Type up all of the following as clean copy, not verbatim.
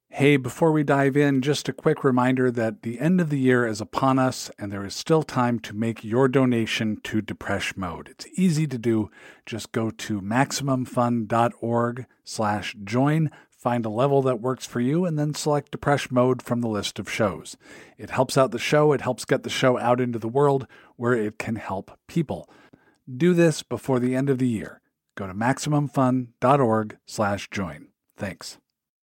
Hey, before we dive in, just a quick reminder that the end of the year is upon us and there is still time to make your donation to Depresh Mode. It's easy to do. Just go to MaximumFun.org/join, find a level that works for you, and then select Depresh Mode from the list of shows. It helps out the show. It helps get the show out into the world where it can help people. Do this before the end of the year. Go to MaximumFun.org/join. Thanks.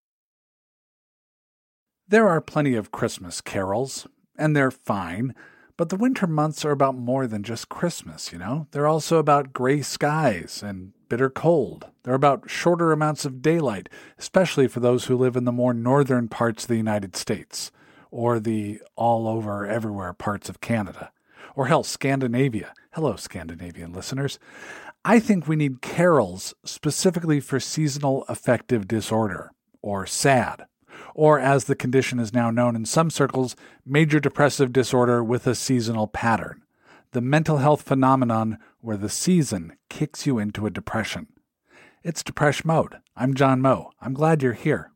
There are plenty of Christmas carols, and they're fine, but the winter months are about more than just Christmas, you know? They're also about gray skies and bitter cold. They're about shorter amounts of daylight, especially for those who live in the more northern parts of the United States, or the all-over, everywhere parts of Canada, or hell, Scandinavia. Hello, Scandinavian listeners. I think we need carols specifically for seasonal affective disorder, or SAD, or as the condition is now known in some circles, major depressive disorder with a seasonal pattern, the mental health phenomenon where the season kicks you into a depression. It's Depresh Mode. I'm John Moe. I'm glad you're here.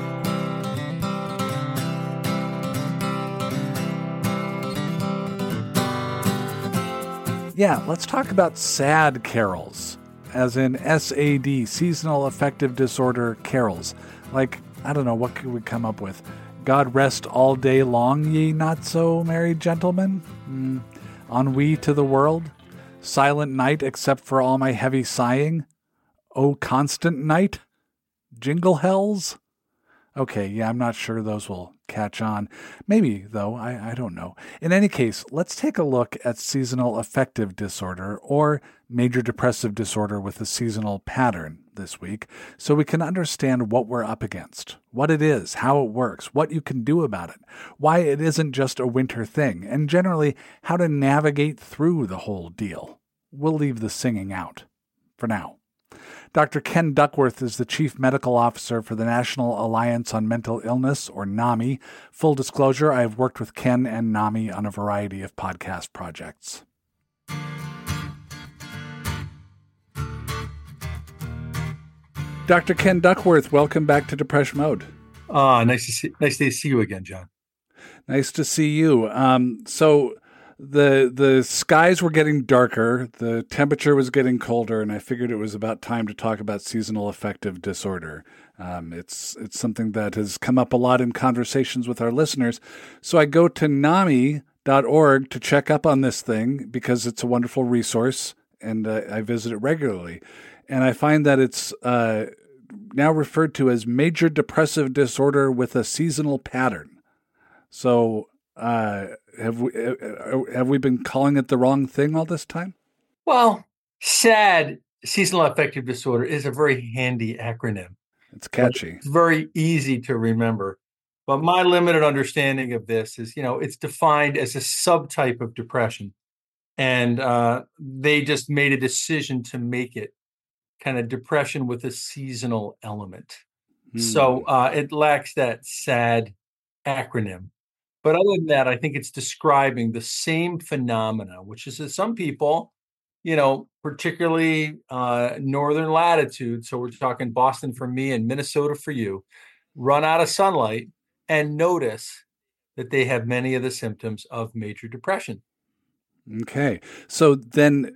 Yeah, let's talk about SAD carols, as in SAD, seasonal affective disorder carols. Like, I don't know, what could we come up with? God rest all day long, ye not so merry gentlemen? Ennui to the world? Silent night except for all my heavy sighing? Oh, constant night? Jingle hells? Okay, yeah, I'm not sure those will catch on. Maybe, though, I don't know. In any case, let's take a look at seasonal affective disorder, or major depressive disorder with a seasonal pattern this week, so we can understand what we're up against, what it is, how it works, what you can do about it, why it isn't just a winter thing, and generally how to navigate through the whole deal. We'll leave the singing out for now. Dr. Ken Duckworth is the Chief Medical Officer for the National Alliance on Mental Illness, or NAMI. Full disclosure, I have worked with Ken and NAMI on a variety of podcast projects. Dr. Ken Duckworth, welcome back to Depresh Mode. Nice to see you again, John. Nice to see you. So the skies were getting darker, the temperature was getting colder, and I figured it was about time to talk about seasonal affective disorder. It's something that has come up a lot in conversations with our listeners. So I go to NAMI.org to check up on this thing because it's a wonderful resource, and I visit it regularly. And I find that it's now referred to as major depressive disorder with a seasonal pattern. So have we been calling it the wrong thing all this time? Well, SAD, seasonal affective disorder, is a very handy acronym. It's catchy. It's very easy to remember. But my limited understanding of this is, it's defined as a subtype of depression. And they just made a decision to make it kind of depression with a seasonal element. So it lacks that SAD acronym. But other than that, I think it's describing the same phenomena, which is that some people, particularly northern latitude, so we're talking Boston for me and Minnesota for you, run out of sunlight and notice that they have many of the symptoms of major depression. Okay. So then,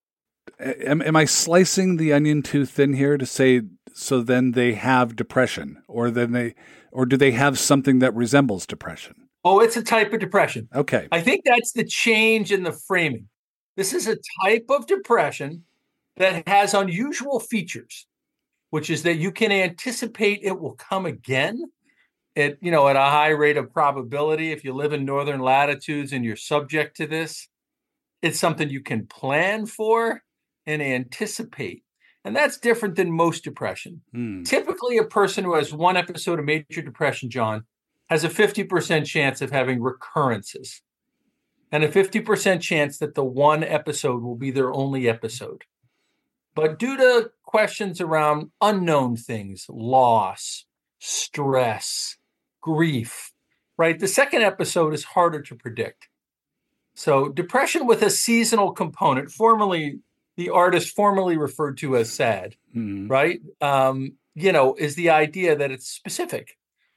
am I slicing the onion too thin here to say, so then they have depression, or do they have something that resembles depression? Oh, it's a type of depression. Okay. I think that's the change in the framing. This is a type of depression that has unusual features, which is that you can anticipate it will come again at a high rate of probability. If you live in northern latitudes and you're subject to this, it's something you can plan for and anticipate. And that's different than most depression. Typically, a person who has one episode of major depression, John, has a 50% chance of having recurrences and a 50% chance that the one episode will be their only episode. But due to questions around unknown things, loss, stress, grief, right? The second episode is harder to predict. So depression with a seasonal component, the artist formerly referred to as SAD, right? Is the idea that it's specific.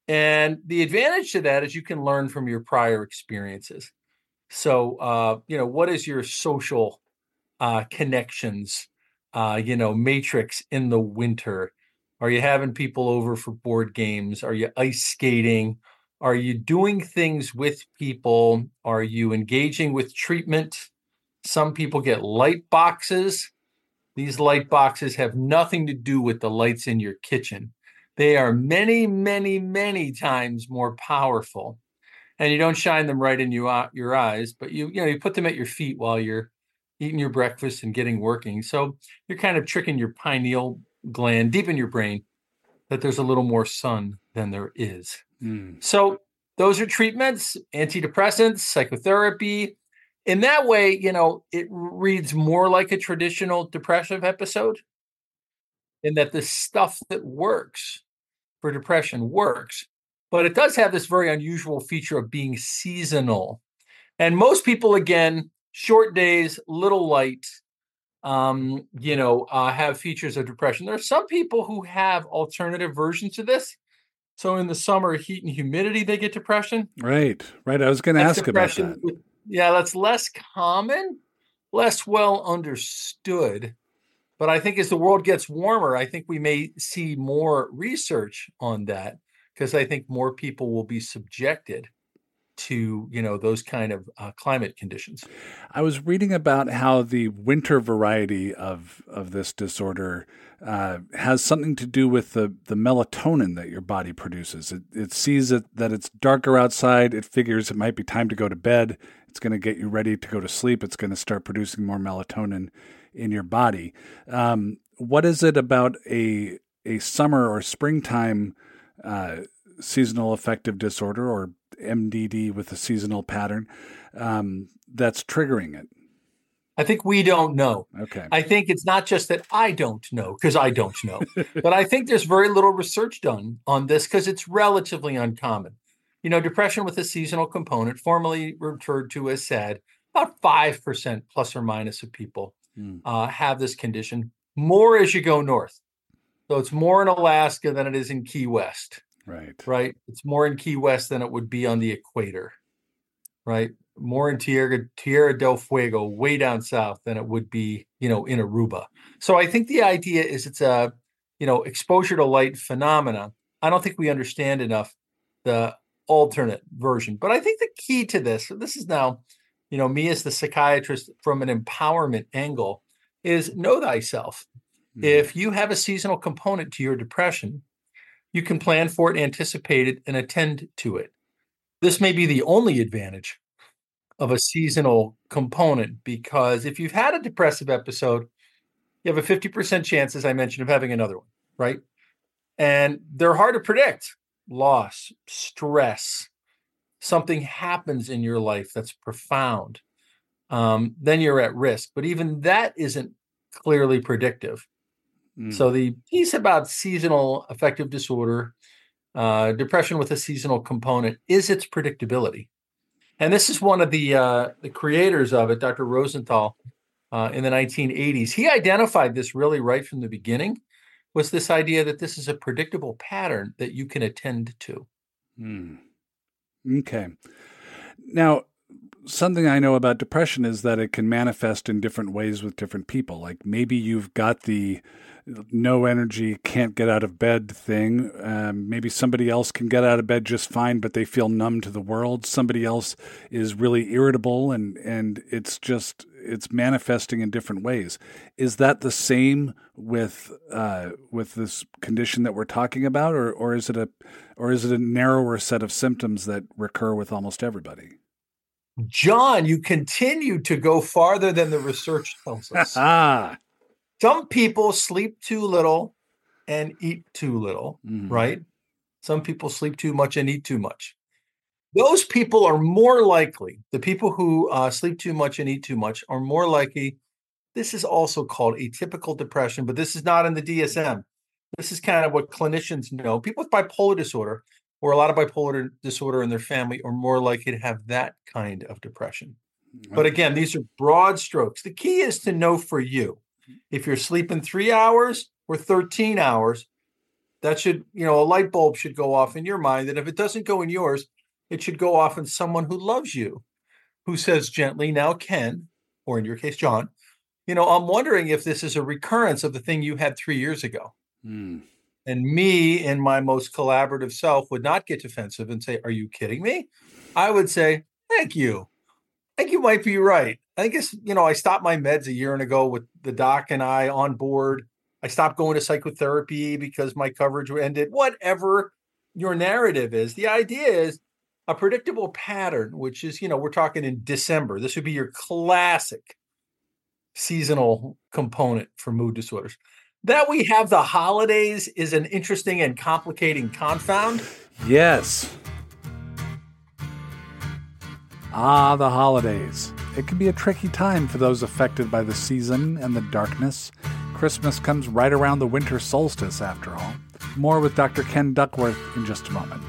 And the advantage to that is you can learn from your prior experiences. So, what is your social connections, matrix in the winter? Are you having people over for board games? Are you ice skating? Are you doing things with people? Are you engaging with treatment? Some people get light boxes. These light boxes have nothing to do with the lights in your kitchen. They are many, many, many times more powerful. And you don't shine them right in your eyes, but you put them at your feet while you're eating your breakfast and getting working. So you're kind of tricking your pineal gland deep in your brain that there's a little more sun than there is. So those are treatments, antidepressants, psychotherapy. In that way, it reads more like a traditional depressive episode, in that the stuff that works for depression works, but it does have this very unusual feature of being seasonal. And most people, again, short days, little light, have features of depression. There are some people who have alternative versions of this. So in the summer, heat and humidity, they get depression. Right. I was going to ask about that. That's less common, less well understood. But I think as the world gets warmer, I think we may see more research on that, because I think more people will be subjected to, those kind of climate conditions. I was reading about how the winter variety of this disorder has something to do with the melatonin that your body produces. It sees that it's darker outside. It figures it might be time to go to bed. It's going to get you ready to go to sleep. It's going to start producing more melatonin in your body. What is it about a summer or springtime seasonal affective disorder, or MDD with a seasonal pattern, that's triggering it? I think we don't know. Okay. I think it's not just that I don't know, because I don't know, but I think there's very little research done on this because it's relatively uncommon. Depression with a seasonal component, formerly referred to as SAD, about 5% plus or minus of people have this condition, more as you go north. So it's more in Alaska than it is in Key West. Right. It's more in Key West than it would be on the equator. Right. More in Tierra del Fuego, way down south, than it would be, in Aruba. So I think the idea is it's a, exposure to light phenomena. I don't think we understand enough the alternate version. But I think the key to this is now, me as the psychiatrist from an empowerment angle, is know thyself. If you have a seasonal component to your depression, you can plan for it, anticipate it, and attend to it. This may be the only advantage of a seasonal component, because if you've had a depressive episode, you have a 50% chance, as I mentioned, of having another one, right? And they're hard to predict. Loss, stress, something happens in your life that's profound. Then you're at risk. But even that isn't clearly predictive. So the piece about seasonal affective disorder, depression with a seasonal component, is its predictability. And this is one of the creators of it, Dr. Rosenthal, in the 1980s. He identified this really right from the beginning, was this idea that this is a predictable pattern that you can attend to. Okay. Now, something I know about depression is that it can manifest in different ways with different people. Like maybe you've got the no energy, can't get out of bed thing. Maybe somebody else can get out of bed just fine, but they feel numb to the world. Somebody else is really irritable, and it's manifesting in different ways. Is that the same with this condition that we're talking about, or is it a narrower set of symptoms that recur with almost everybody? John, you continue to go farther than the research tells us. Some people sleep too little and eat too little, right? Some people sleep too much and eat too much. Those people are more likely, the people who sleep too much and eat too much are more likely. This is also called atypical depression, but this is not in the DSM. This is kind of what clinicians know. People with bipolar disorder, or a lot of bipolar disorder in their family, are more likely to have that kind of depression. But again, these are broad strokes. The key is to know for you, if you're sleeping 3 hours or 13 hours, That should, a light bulb should go off in your mind. And if it doesn't go in yours, it should go off in someone who loves you, who says gently, now, Ken, or in your case, John, I'm wondering if this is a recurrence of the thing you had 3 years ago. Mm. And me, in my most collaborative self, would not get defensive and say, are you kidding me? I would say, thank you. I think you might be right. I guess, I stopped my meds a year ago with the doc and I on board. I stopped going to psychotherapy because my coverage ended. Whatever your narrative is, the idea is a predictable pattern, which is, we're talking in December. This would be your classic seasonal component for mood disorders. That we have the holidays is an interesting and complicating confound. Yes. The holidays. It can be a tricky time for those affected by the season and the darkness. Christmas comes right around the winter solstice, after all. More with Dr. Ken Duckworth in just a moment.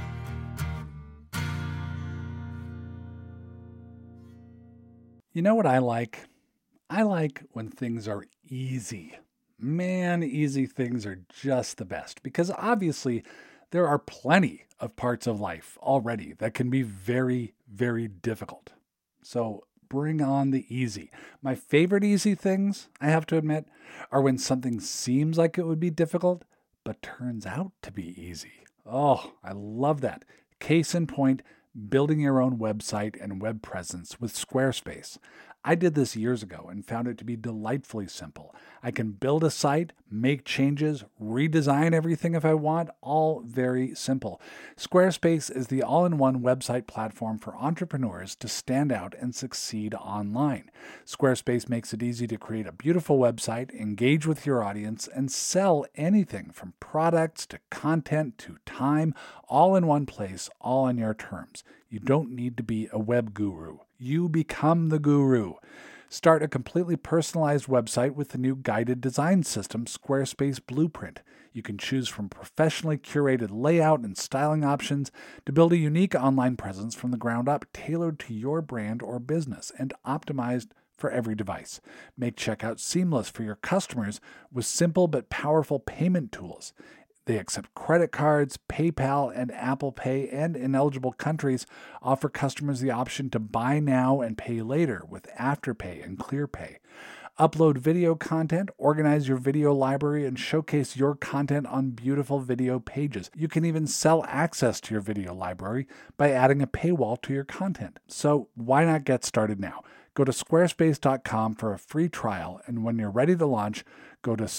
You know what I like? I like when things are easy. Man, easy things are just the best because obviously there are plenty of parts of life already that can be very, very difficult. So bring on the easy. My favorite easy things, I have to admit, are when something seems like it would be difficult, but turns out to be easy. Oh, I love that. Case in point, building your own website and web presence with Squarespace. I did this years ago and found it to be delightfully simple. I can build a site, make changes, redesign everything if I want, all very simple. Squarespace is the all-in-one website platform for entrepreneurs to stand out and succeed online. Squarespace makes it easy to create a beautiful website, engage with your audience, and sell anything from products to content to time, all in one place, all on your terms. You don't need to be a web guru. You become the guru. Start a completely personalized website with the new guided design system, Squarespace Blueprint. You can choose from professionally curated layout and styling options to build a unique online presence from the ground up, tailored to your brand or business and optimized for every device. Make checkout seamless for your customers with simple but powerful payment tools. They accept credit cards, PayPal, and Apple Pay, and in eligible countries offer customers the option to buy now and pay later with Afterpay and ClearPay. Upload video content, organize your video library, and showcase your content on beautiful video pages. You can even sell access to your video library by adding a paywall to your content. So why not get started now? Go to squarespace.com for a free trial, and when you're ready to launch, go to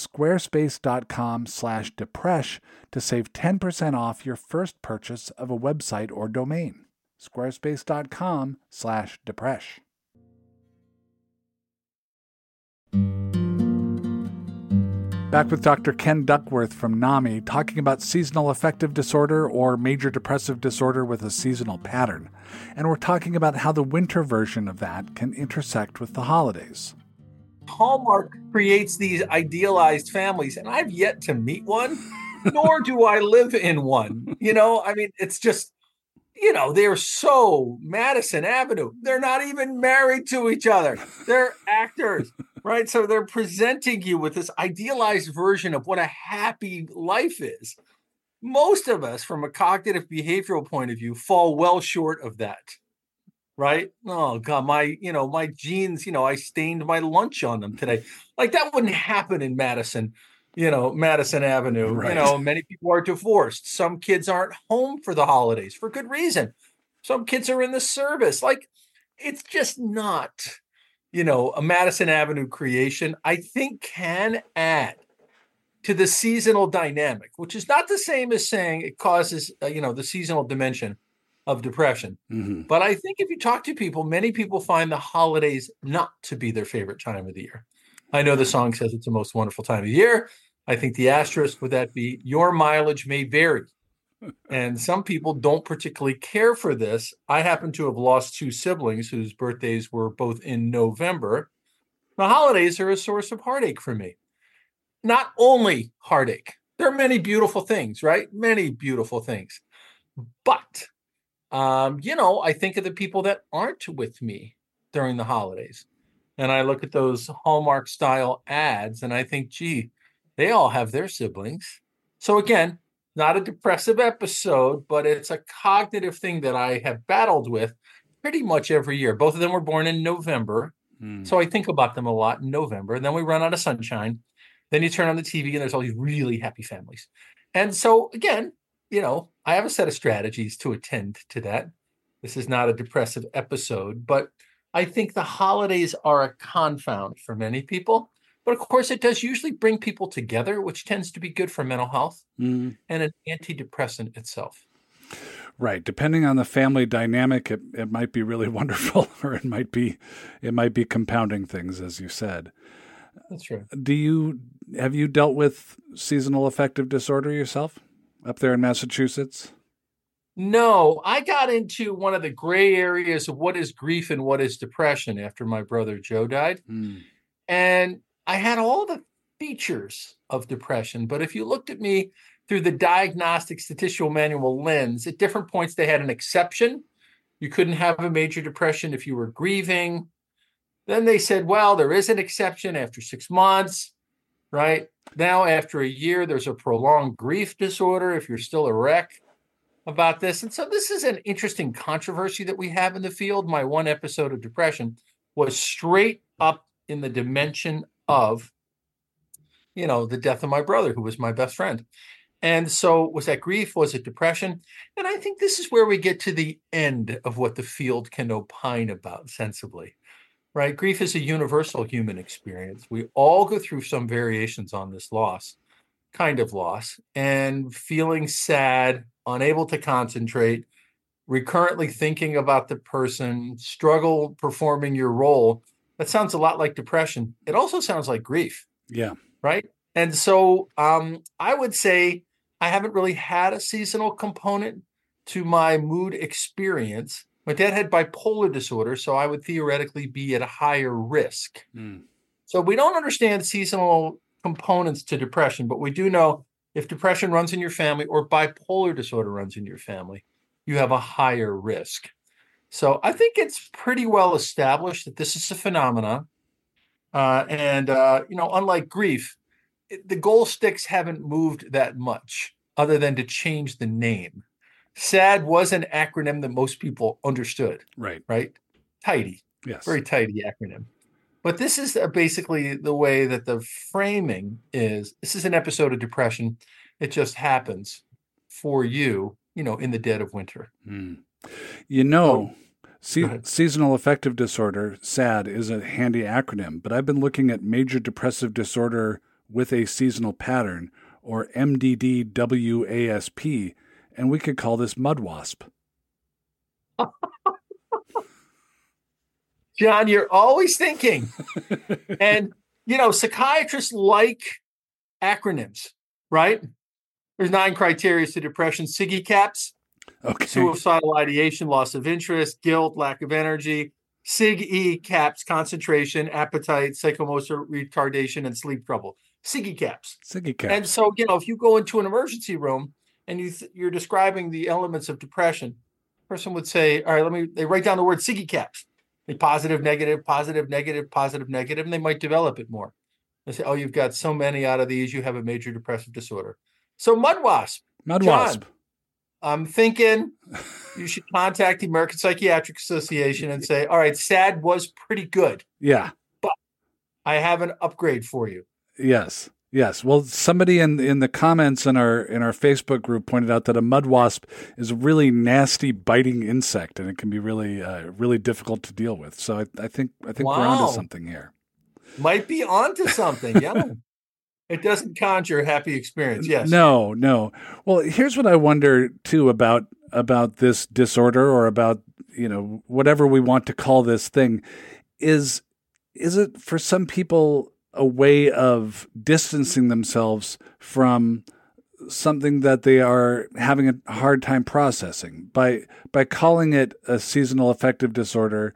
squarespace.com/depresh to save 10% off your first purchase of a website or domain. Squarespace.com/depresh. Back with Dr. Ken Duckworth from NAMI, talking about seasonal affective disorder or major depressive disorder with a seasonal pattern. And we're talking about how the winter version of that can intersect with the holidays. Hallmark creates these idealized families, and I've yet to meet one, nor do I live in one. It's just, they're so Madison Avenue. They're not even married to each other. They're actors. Right. So they're presenting you with this idealized version of what a happy life is. Most of us, from a cognitive behavioral point of view, fall well short of that. Right. Oh, God, my jeans, I stained my lunch on them today. Like that wouldn't happen in Madison, Madison Avenue. Right. Many people are divorced. Some kids aren't home for the holidays for good reason. Some kids are in the service. Like it's just not. A Madison Avenue creation, I think can add to the seasonal dynamic, which is not the same as saying it causes, the seasonal dimension of depression. Mm-hmm. But I think if you talk to people, many people find the holidays not to be their favorite time of the year. I know the song says it's the most wonderful time of the year. I think the asterisk would that be your mileage may vary. And some people don't particularly care for this. I happen to have lost two siblings whose birthdays were both in November. The holidays are a source of heartache for me. Not only heartache. There are many beautiful things, right? Many beautiful things. But, I think of the people that aren't with me during the holidays. And I look at those Hallmark style ads and I think, gee, they all have their siblings. So again, not a depressive episode, but it's a cognitive thing that I have battled with pretty much every year. Both of them were born in November. So I think about them a lot in November. And then we run out of sunshine. Then you turn on the TV and there's all these really happy families. And so again, I have a set of strategies to attend to that. This is not a depressive episode, but I think the holidays are a confound for many people. But of course, it does usually bring people together, which tends to be good for mental health and an antidepressant itself. Right. Depending on the family dynamic, it might be really wonderful, or it might be compounding things, as you said. That's true. Have you dealt with seasonal affective disorder yourself up there in Massachusetts? No, I got into one of the gray areas of what is grief and what is depression after my brother Joe died. And I had all the features of depression, but if you looked at me through the diagnostic statistical manual lens, at different points they had an exception. You couldn't have a major depression if you were grieving. Then they said, well, there is an exception after 6 months, right? Now, after a year, there's a prolonged grief disorder if you're still a wreck about this. And so this is an interesting controversy that we have in the field. My one episode of depression was straight up in the dimension of, the death of my brother, who was my best friend. And so was that grief? Was it depression? And I think this is where we get to the end of what the field can opine about sensibly, right? Grief is a universal human experience. We all go through some variations on this kind of loss, and feeling sad, unable to concentrate, recurrently thinking about the person, struggle performing your role. That sounds a lot like depression. It also sounds like grief. Yeah. Right. And so I would say I haven't really had a seasonal component to my mood experience. My dad had bipolar disorder, so I would theoretically be at a higher risk. So we don't understand seasonal components to depression, but we do know if depression runs in your family or bipolar disorder runs in your family, you have a higher risk. So I think it's pretty well established that this is a phenomenon. Unlike grief, the goal sticks haven't moved that much other than to change the name. SAD was an acronym that most people understood. Right. Tidy. Yes. Very tidy acronym. But this is basically the way that the framing is. This is an episode of depression. It just happens for you, in the dead of winter. Seasonal affective disorder, SAD, is a handy acronym, but I've been looking at major depressive disorder with a seasonal pattern, or MDD-WASP, and we could call this mudwasp. John, you're always thinking. And, psychiatrists like acronyms, right? There's 9 criteria to depression. SIGI CAPS. Okay. Suicidal ideation, loss of interest, guilt, lack of energy. SIG-E CAPS, concentration, appetite, psychomotor retardation, and sleep trouble. SIGI CAPS. SIGI CAPS. And so, if you go into an emergency room and you're describing the elements of depression, the person would say, all right, they write down the word SIGI CAPS. Positive, negative, positive, negative, positive, negative, and they might develop it more. They say, oh, you've got so many out of these, you have a major depressive disorder. So mudwasp. John, I'm thinking you should contact the American Psychiatric Association and say, all right, SAD was pretty good. Yeah. But I have an upgrade for you. Yes. Well, somebody in the comments in our Facebook group pointed out that a mudwasp is a really nasty biting insect, and it can be really really difficult to deal with. So I think we're onto something here. Might be onto something. Yeah. It doesn't conjure a happy experience. Yes. No. Well, here's what I wonder too about this disorder, or about, whatever we want to call this thing. Is it for some people a way of distancing themselves from something that they are having a hard time processing by calling it a seasonal affective disorder,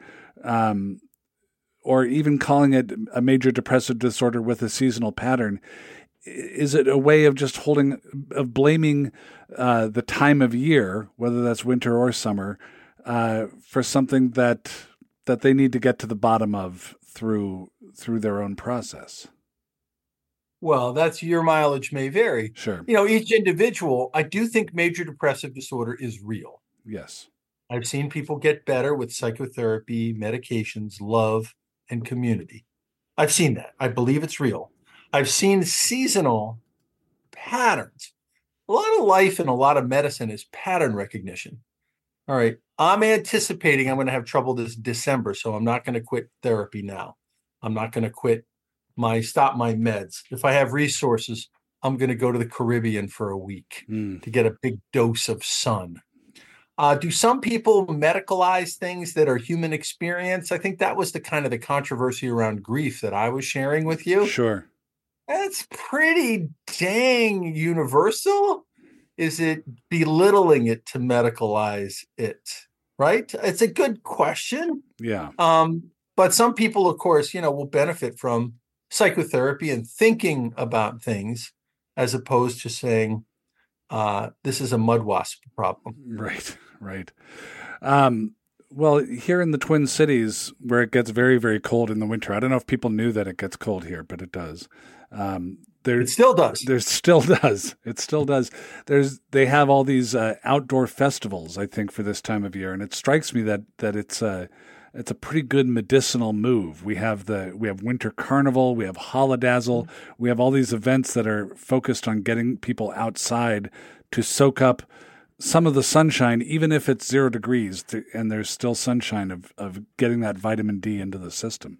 or even calling it a major depressive disorder with a seasonal pattern? Is it a way of just blaming the time of year, whether that's winter or summer, for something that they need to get to the bottom of through their own process? Well, that's your mileage may vary. Sure. Each individual, I do think major depressive disorder is real. Yes. I've seen people get better with psychotherapy, medications, love, and community. I've seen that. I believe it's real. I've seen seasonal patterns. A lot of life and a lot of medicine is pattern recognition. All right. I'm anticipating I'm going to have trouble this December, so I'm not going to quit therapy now. I'm not going to stop my meds. If I have resources, I'm going to go to the Caribbean for a week to get a big dose of sun. Do some people medicalize things that are human experience? I think that was the controversy around grief that I was sharing with you. Sure. That's pretty dang universal. Is it belittling it to medicalize it? Right? It's a good question. Yeah. But some people, of course, will benefit from psychotherapy and thinking about things as opposed to saying, this is a mud wasp problem. Right. Well, here in the Twin Cities, where it gets very, very cold in the winter, I don't know if people knew that it gets cold here, but it does. It still does. It still does. They have all these outdoor festivals, I think, for this time of year, and it strikes me that it's a pretty good medicinal move. We have Winter Carnival, we have Holidazzle, we have all these events that are focused on getting people outside to soak up some of the sunshine, even if it's 0 degrees, and there's still sunshine of getting that vitamin D into the system.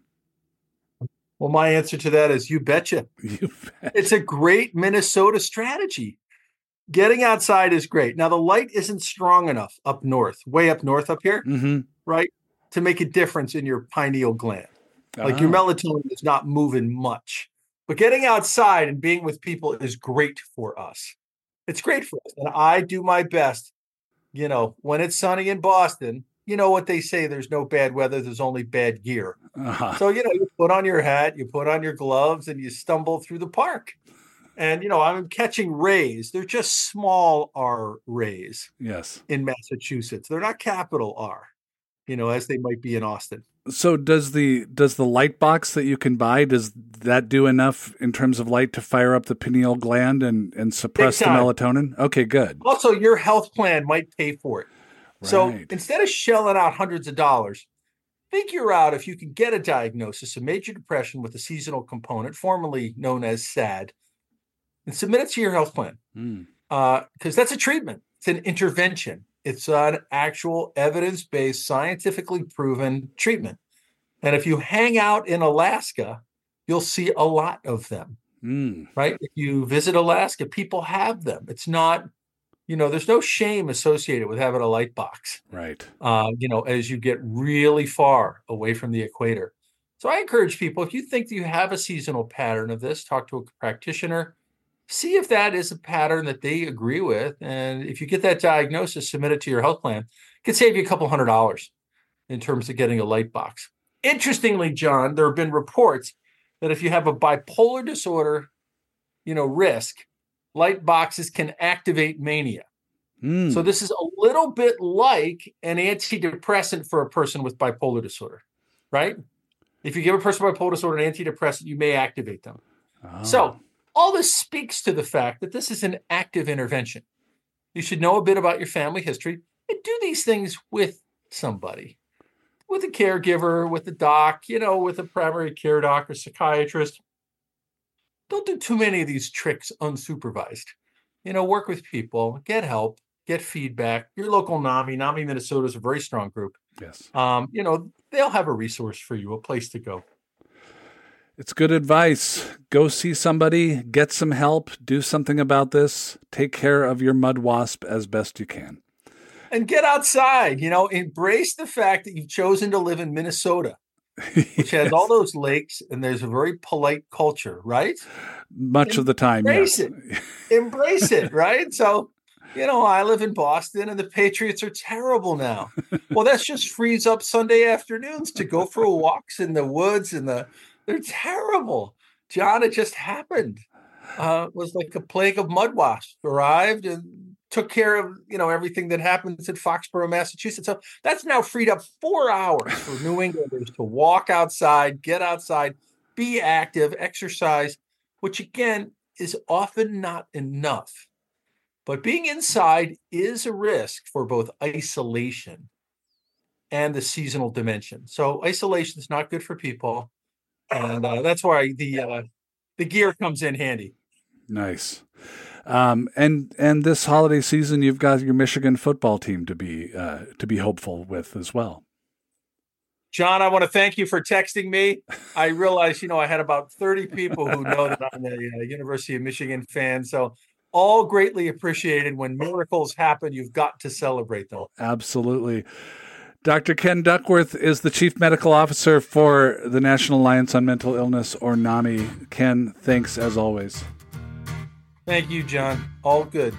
Well, my answer to that is you betcha. You bet. It's a great Minnesota strategy. Getting outside is great. Now, the light isn't strong enough up north, way up north up here, right, to make a difference in your pineal gland. Like your melatonin is not moving much. But getting outside and being with people is great for us. It's great for us. And I do my best, when it's sunny in Boston, you know what they say, there's no bad weather, there's only bad gear. So, you put on your hat, you put on your gloves, and you stumble through the park. And, I'm catching rays. They're just small R rays. Yes. In Massachusetts. They're not capital R, as they might be in Austin. So does the light box that you can buy, does that do enough in terms of light to fire up the pineal gland and suppress the melatonin? Okay, good. Also, your health plan might pay for it. Right. So instead of shelling out hundreds of dollars, figure out if you can get a diagnosis of major depression with a seasonal component, formerly known as SAD, and submit it to your health plan. Because that's a treatment. It's an intervention. It's an actual evidence-based, scientifically proven treatment. And if you hang out in Alaska, you'll see a lot of them, right? If you visit Alaska, people have them. It's not, there's no shame associated with having a light box, right? As you get really far away from the equator. So I encourage people, if you think that you have a seasonal pattern of this, talk to a practitioner. See if that is a pattern that they agree with. And if you get that diagnosis, submit it to your health plan. It could save you a couple $100 in terms of getting a light box. Interestingly, John, there have been reports that if you have a bipolar disorder, risk, light boxes can activate mania. So this is a little bit like an antidepressant for a person with bipolar disorder, right? If you give a person with bipolar disorder an antidepressant, you may activate them. So all this speaks to the fact that this is an active intervention. You should know a bit about your family history and do these things with somebody, with a caregiver, with a doc, with a primary care doc or psychiatrist. Don't do too many of these tricks unsupervised. Work with people, get help, get feedback. Your local NAMI Minnesota is a very strong group. Yes. They'll have a resource for you, a place to go. It's good advice. Go see somebody, get some help, do something about this. Take care of your mud wasp as best you can. And get outside, embrace the fact that you've chosen to live in Minnesota, which has all those lakes, and there's a very polite culture, right? Much of the time, yes. Embrace it, right? So, I live in Boston, and the Patriots are terrible now. Well, that's just frees up Sunday afternoons to go for walks in the woods and they're terrible. John, it just happened. It was like a plague of mud wasps arrived and took care of, everything that happens in Foxborough, Massachusetts. So that's now freed up 4 hours for New Englanders to walk outside, get outside, be active, exercise. which again is often not enough. But being inside is a risk for both isolation and the seasonal dimension. So isolation is not good for people, and that's why the gear comes in handy. Nice. And this holiday season, you've got your Michigan football team to be hopeful with as well. John, I want to thank you for texting me. I realize, I had about 30 people who know that I'm a University of Michigan fan. So all greatly appreciated. When miracles happen, you've got to celebrate them. Absolutely. Dr. Ken Duckworth is the Chief Medical Officer for the National Alliance on Mental Illness, or NAMI. Ken, thanks as always. Thank you, John. All good.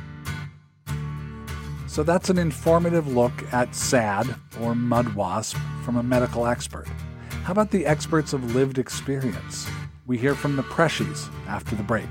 So that's an informative look at SAD, or mud wasp, from a medical expert. How about the experts of lived experience? We hear from the Preshies after the break.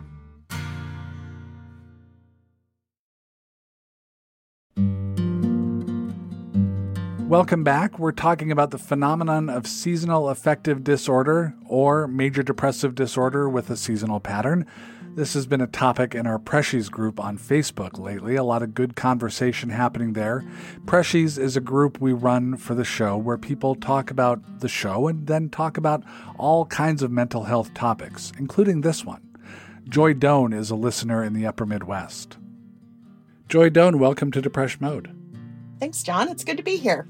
Welcome back. We're talking about the phenomenon of seasonal affective disorder, or major depressive disorder with a seasonal pattern. This has been a topic in our Preshies group on Facebook lately. A lot of good conversation happening there. Preshies is a group we run for the show where people talk about the show and then talk about all kinds of mental health topics, including this one. Joy Doan is a listener in the Upper Midwest. Joy Doan, welcome to Depression Mode. Thanks, John. It's good to be here.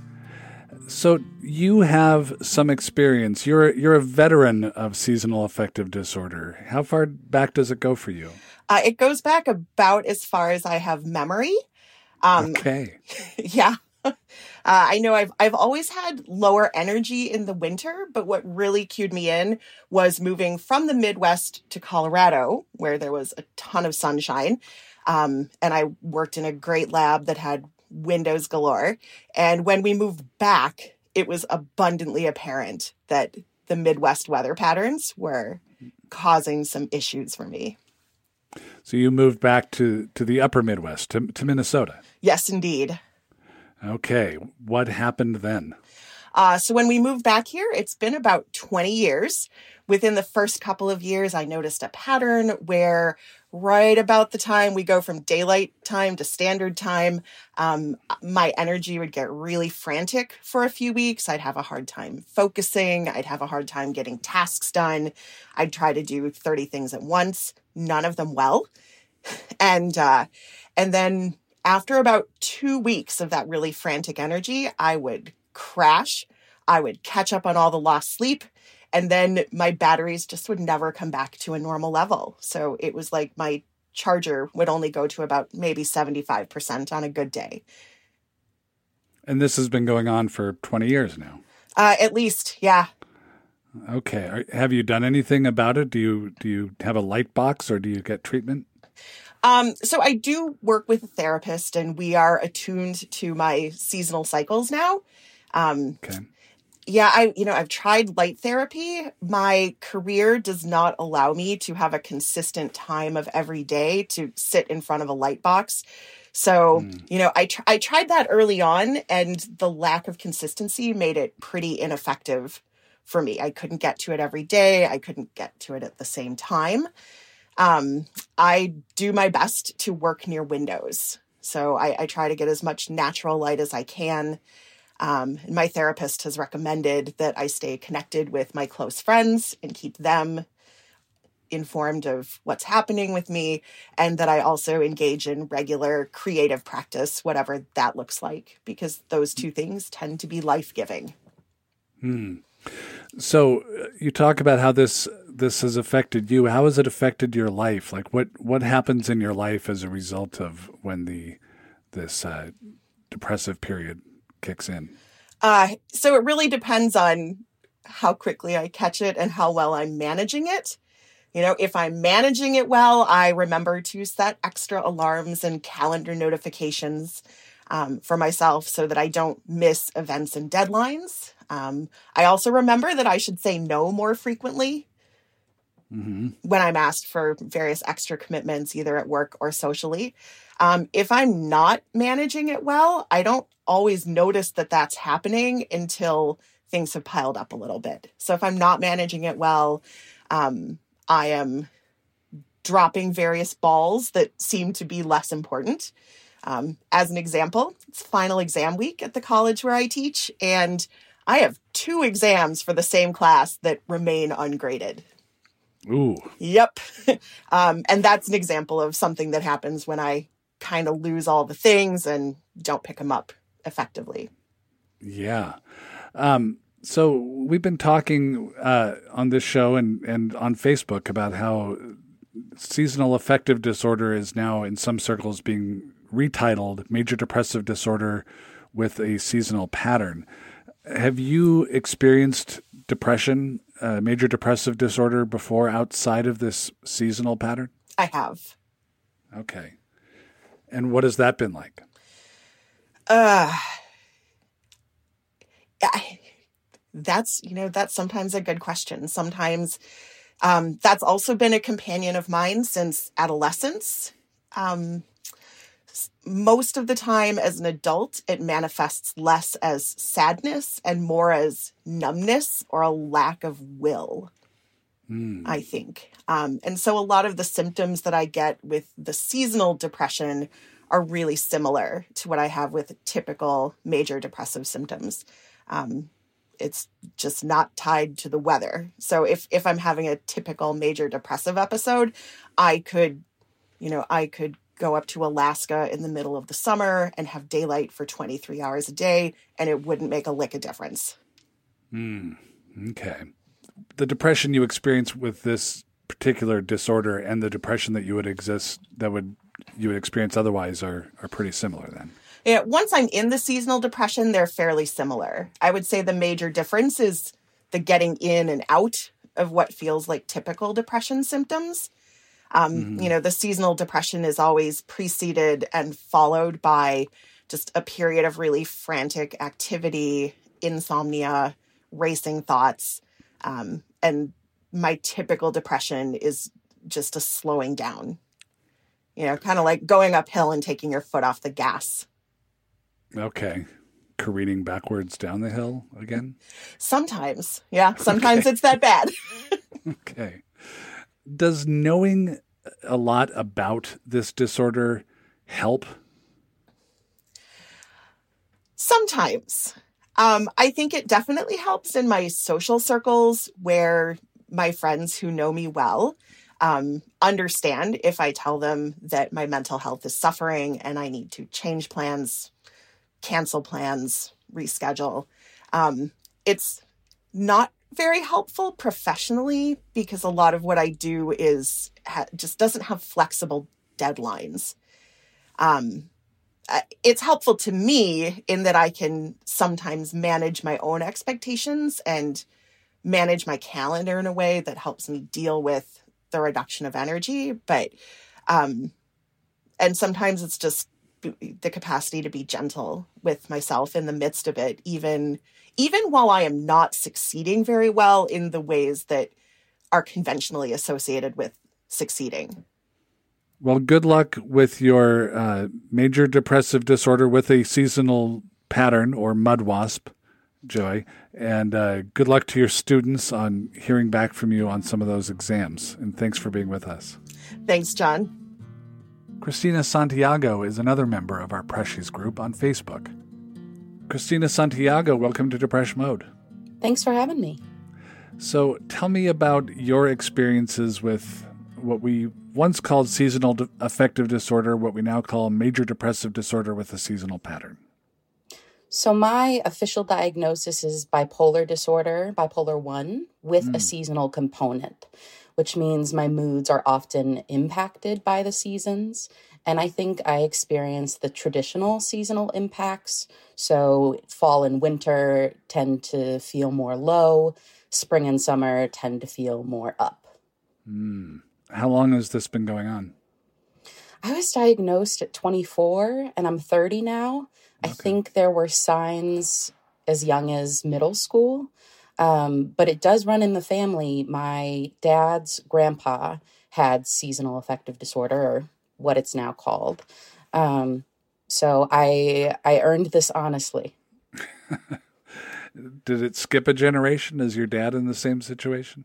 So you have some experience. You're a veteran of seasonal affective disorder. How far back does it go for you? It goes back about as far as I have memory. Okay. Yeah. I know I've always had lower energy in the winter, but what really cued me in was moving from the Midwest to Colorado, where there was a ton of sunshine. And I worked in a great lab that had windows galore. And when we moved back, it was abundantly apparent that the Midwest weather patterns were causing some issues for me. So you moved back to the upper Midwest, to Minnesota. Yes, indeed. Okay. What happened then? So when we moved back here, it's been about 20 years. Within the first couple of years, I noticed a pattern where right about the time we go from daylight time to standard time, my energy would get really frantic for a few weeks. I'd have a hard time focusing. I'd have a hard time getting tasks done. I'd try to do 30 things at once, none of them well. And then after about 2 weeks of that really frantic energy, I would crash. I would catch up on all the lost sleep. And then my batteries just would never come back to a normal level. So it was like my charger would only go to about maybe 75% on a good day. And this has been going on for 20 years now? At least, yeah. Okay. Have you done anything about it? Do you have a light box, or do you get treatment? So I do work with a therapist, and we are attuned to my seasonal cycles now. Okay. Yeah, I've tried light therapy. My career does not allow me to have a consistent time of every day to sit in front of a light box. So, I tried that early on, and the lack of consistency made it pretty ineffective for me. I couldn't get to it every day. I couldn't get to it at the same time. I do my best to work near windows. So I try to get as much natural light as I can. My therapist has recommended that I stay connected with my close friends and keep them informed of what's happening with me, and that I also engage in regular creative practice, whatever that looks like, because those two things tend to be life-giving. So you talk about how this has affected you. How has it affected your life? Like what happens in your life as a result of when this depressive period kicks in? So it really depends on how quickly I catch it and how well I'm managing it. If I'm managing it well, I remember to set extra alarms and calendar notifications for myself so that I don't miss events and deadlines. I also remember that I should say no more frequently when I'm asked for various extra commitments, either at work or socially. If I'm not managing it well, I don't always notice that that's happening until things have piled up a little bit. So if I'm not managing it well, I am dropping various balls that seem to be less important. As an example, it's final exam week at the college where I teach, and I have 2 exams for the same class that remain ungraded. Ooh. Yep. And that's an example of something that happens when I kind of lose all the things and don't pick them up effectively. Yeah. So we've been talking on this show and on Facebook about how seasonal affective disorder is now in some circles being retitled major depressive disorder with a seasonal pattern. Have you experienced depression, major depressive disorder before outside of this seasonal pattern? I have. Okay. And what has that been like? That's sometimes a good question. Sometimes that's also been a companion of mine since adolescence. Most of the time as an adult, it manifests less as sadness and more as numbness or a lack of will, I think. And so a lot of the symptoms that I get with the seasonal depression are really similar to what I have with typical major depressive symptoms. It's just not tied to the weather. So if I'm having a typical major depressive episode, I could go up to Alaska in the middle of the summer and have daylight for 23 hours a day, and it wouldn't make a lick of difference. Okay. The depression you experience with this particular disorder and the depression that you would experience otherwise are pretty similar then. Yeah, once I'm in the seasonal depression, they're fairly similar. I would say the major difference is the getting in and out of what feels like typical depression symptoms. The seasonal depression is always preceded and followed by just a period of really frantic activity, insomnia, racing thoughts. And my typical depression is just a slowing down, kind of like going uphill and taking your foot off the gas. Okay. Careening backwards down the hill again? Sometimes. Yeah. Sometimes It's that bad. Okay. Does knowing a lot about this disorder help? Sometimes. I think it definitely helps in my social circles where my friends who know me well understand if I tell them that my mental health is suffering and I need to change plans, cancel plans, reschedule. It's not very helpful professionally because a lot of what I do is just doesn't have flexible deadlines. It's helpful to me in that I can sometimes manage my own expectations and manage my calendar in a way that helps me deal with the reduction of energy. But, and sometimes it's just the capacity to be gentle with myself in the midst of it, even while I am not succeeding very well in the ways that are conventionally associated with succeeding. Well, good luck with your major depressive disorder with a seasonal pattern or mud wasp, Joy. And good luck to your students on hearing back from you on some of those exams. And thanks for being with us. Thanks, John. Christina Santiago is another member of our Precious group on Facebook. Christina Santiago, welcome to Depression Mode. Thanks for having me. So tell me about your experiences with what we once called seasonal affective disorder, what we now call major depressive disorder with a seasonal pattern. So my official diagnosis is bipolar disorder, bipolar 1, with a seasonal component, which means my moods are often impacted by the seasons. And I think I experience the traditional seasonal impacts. So fall and winter tend to feel more low. Spring and summer tend to feel more up. How long has this been going on? I was diagnosed at 24 and I'm 30 now. Okay. I think there were signs as young as middle school, but it does run in the family. My dad's grandpa had seasonal affective disorder, or what it's now called. So I earned this honestly. Did it skip a generation? Is your dad in the same situation?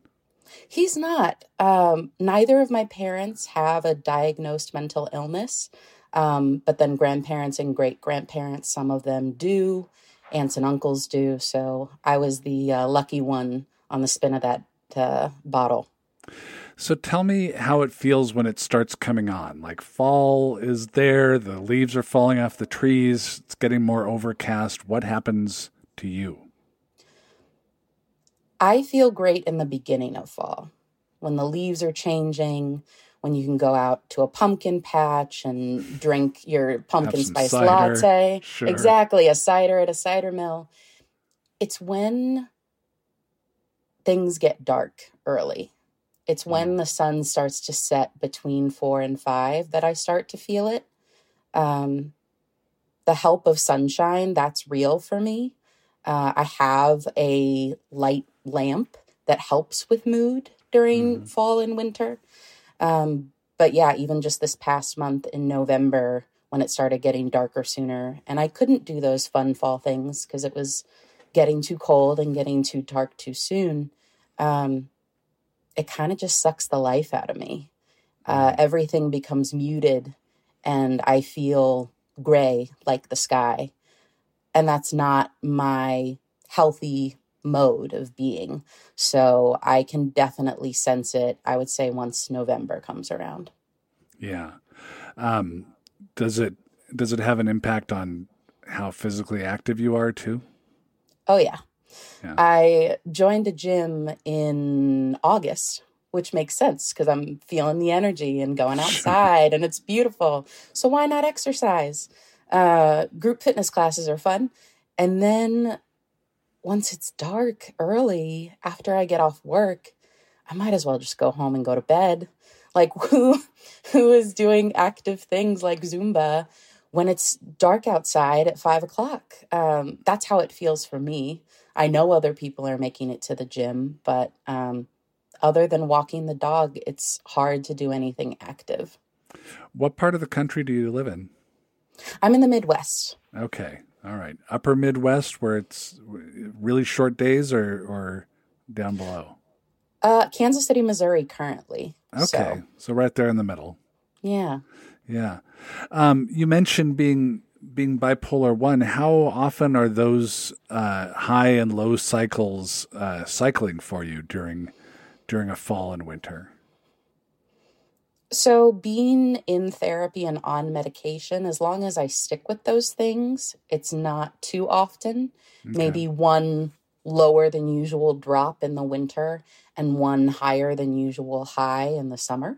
He's not. Neither of my parents have a diagnosed mental illness, but then grandparents and great grandparents, some of them do. Aunts and uncles do. So I was the lucky one on the spin of that bottle. So tell me how it feels when it starts coming on. Like fall is there, the leaves are falling off the trees, it's getting more overcast. What happens to you? I feel great in the beginning of fall when the leaves are changing, when you can go out to a pumpkin patch and drink your pumpkin spice cider. latte. Sure. Exactly, a cider at a cider mill. It's when things get dark early. It's when the sun starts to set between 4 and 5 that I start to feel it. The help of sunshine, that's real for me. I have a light lamp that helps with mood during fall and winter. But yeah, even just this past month in November when it started getting darker sooner, and I couldn't do those fun fall things because it was getting too cold and getting too dark too soon. It kind of just sucks the life out of me. Everything becomes muted and I feel gray like the sky. And that's not my healthy mode of being. So I can definitely sense it, I would say, once November comes around. Yeah. Does it have an impact on how physically active you are too? Oh, yeah. Yeah. I joined a gym in August, which makes sense because I'm feeling the energy and going outside and it's beautiful. So why not exercise? Group fitness classes are fun. And then once it's dark early after I get off work, I might as well just go home and go to bed. Like who is doing active things like Zumba when it's dark outside at 5:00? That's how it feels for me. I know other people are making it to the gym, but other than walking the dog, it's hard to do anything active. What part of the country do you live in? I'm in the Midwest. Okay. All right. Upper Midwest where it's really short days or down below? Kansas City, Missouri currently. Okay. So right there in the middle. Yeah. Yeah. You mentioned being bipolar 1. How often are those high and low cycles cycling for you during a fall and winter? So being in therapy and on medication, as long as I stick with those things, it's not too often. Okay. Maybe one lower than usual drop in the winter and one higher than usual high in the summer.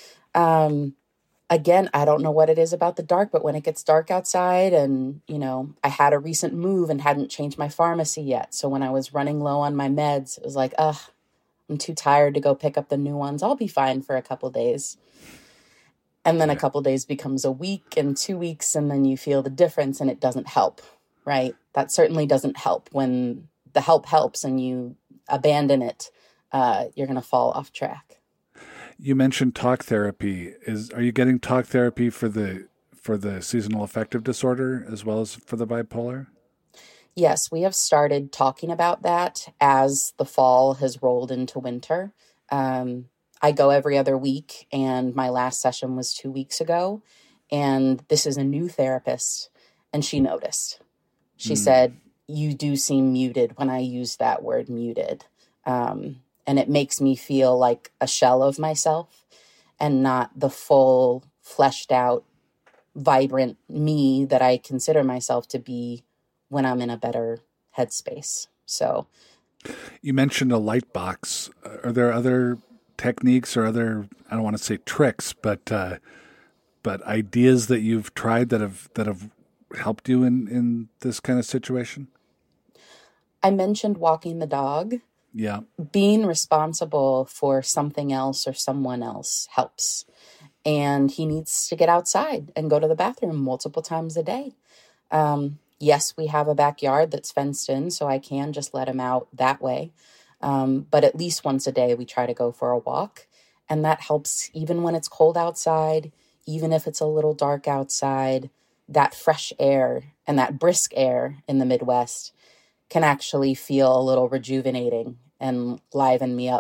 Again, I don't know what it is about the dark, but when it gets dark outside and, I had a recent move and hadn't changed my pharmacy yet. So when I was running low on my meds, it was like, I'm too tired to go pick up the new ones. I'll be fine for a couple days. And then a couple days becomes a week and 2 weeks, and then you feel the difference and it doesn't help, right? That certainly doesn't help. When the help helps and you abandon it, you're going to fall off track. You mentioned talk therapy. Are you getting talk therapy for the seasonal affective disorder as well as for the bipolar? Yes, we have started talking about that as the fall has rolled into winter. I go every other week, and my last session was 2 weeks ago. And this is a new therapist, and she noticed. She said, "You do seem muted," when I used that word muted. And it makes me feel like a shell of myself and not the full, fleshed out, vibrant me that I consider myself to be when I'm in a better headspace. So, you mentioned a light box. Are there other techniques or other, I don't want to say tricks, but ideas that you've tried that have helped you in this kind of situation? I mentioned walking the dog. Yeah. Being responsible for something else or someone else helps. And he needs to get outside and go to the bathroom multiple times a day. Yes, we have a backyard that's fenced in, so I can just let him out that way. But at least once a day, we try to go for a walk. And that helps even when it's cold outside, even if it's a little dark outside. That fresh air and that brisk air in the Midwest can actually feel a little rejuvenating and liven me up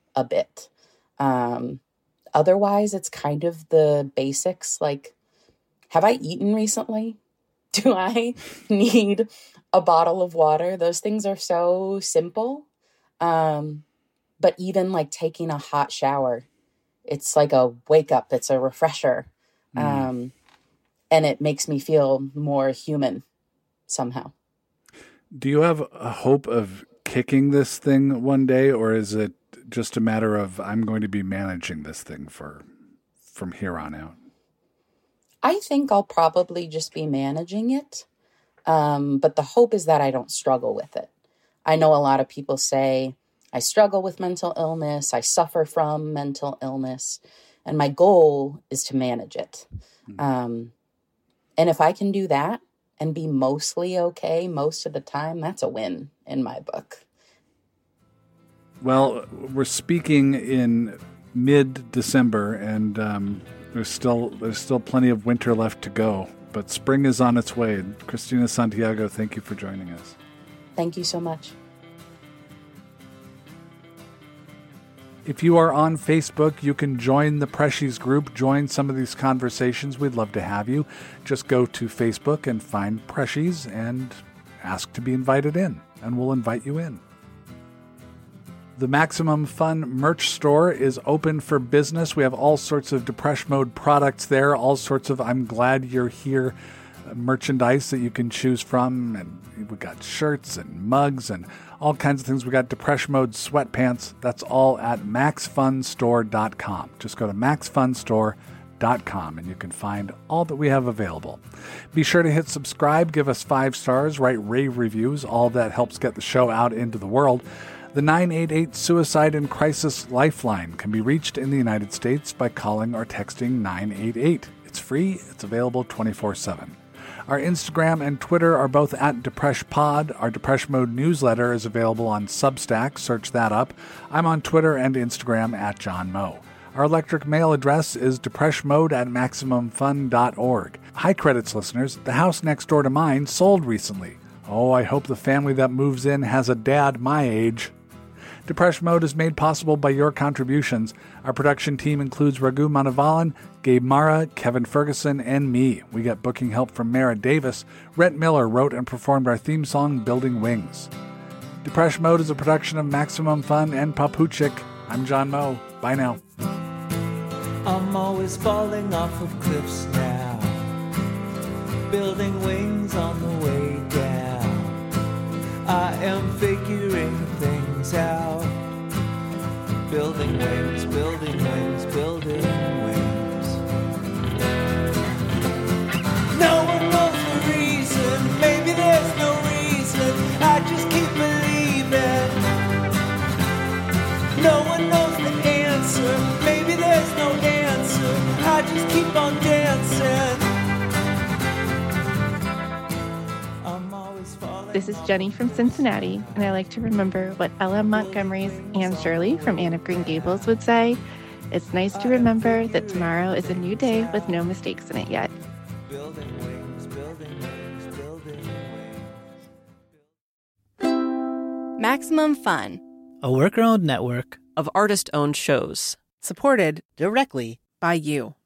a bit. Otherwise, it's kind of the basics, like, have I eaten recently? Do I need a bottle of water? Those things are so simple. But even like taking a hot shower, it's like a wake up. It's a refresher. And it makes me feel more human somehow. Do you have a hope of kicking this thing one day, or is it just a matter of I'm going to be managing this thing from here on out? I think I'll probably just be managing it. But the hope is that I don't struggle with it. I know a lot of people say, I struggle with mental illness. I suffer from mental illness. And my goal is to manage it. And if I can do that and be mostly okay most of the time, that's a win in my book. Well, we're speaking in mid-December, and there's still plenty of winter left to go. But spring is on its way. Christina Santiago, thank you for joining us. Thank you so much. If you are on Facebook, you can join the Preshies group, join some of these conversations. We'd love to have you. Just go to Facebook and find Preshies and ask to be invited in, and we'll invite you in. The Maximum Fun merch store is open for business. We have all sorts of Depresh Mode products there, all sorts of I'm Glad You're Here merchandise that you can choose from. And we got shirts and mugs and all kinds of things. We got Depresh Mode sweatpants. That's all at maxfunstore.com. Just go to maxfunstore.com and you can find all that we have available. Be sure to hit subscribe, give us 5 stars, write rave reviews. All that helps get the show out into the world. The 988 Suicide and Crisis Lifeline can be reached in the United States by calling or texting 988. It's free. It's available 24/7. Our Instagram and Twitter are both at DepreshPod. Our Depresh Mode newsletter is available on Substack. Search that up. I'm on Twitter and Instagram at John Moe. Our electric mail address is depreshmode@maximumfun.org. Hi, Credits listeners. The house next door to mine sold recently. Oh, I hope the family that moves in has a dad my age. Depresh Mode is made possible by your contributions. Our production team includes Raghu Manavalan, Gabe Mara, Kevin Ferguson, and me. We get booking help from Mara Davis. Rhett Miller wrote and performed our theme song, Building Wings. Depresh Mode is a production of Maximum Fun and Papuchik. I'm John Moe. Bye now. I'm always falling off of cliffs now, building wings on the way down. I am figuring things out, building wings, building wings, building wings. No one knows the reason, maybe there's no reason, I just keep believing. No one knows the answer, maybe there's no answer, I just keep on dancing. This is Jenny from Cincinnati, and I like to remember what L.M. Montgomery's Anne Shirley from Anne of Green Gables would say. It's nice to remember that tomorrow is a new day with no mistakes in it yet. Building wings, building wings, building wings. Maximum Fun, a worker-owned network of artist-owned shows. Supported directly by you.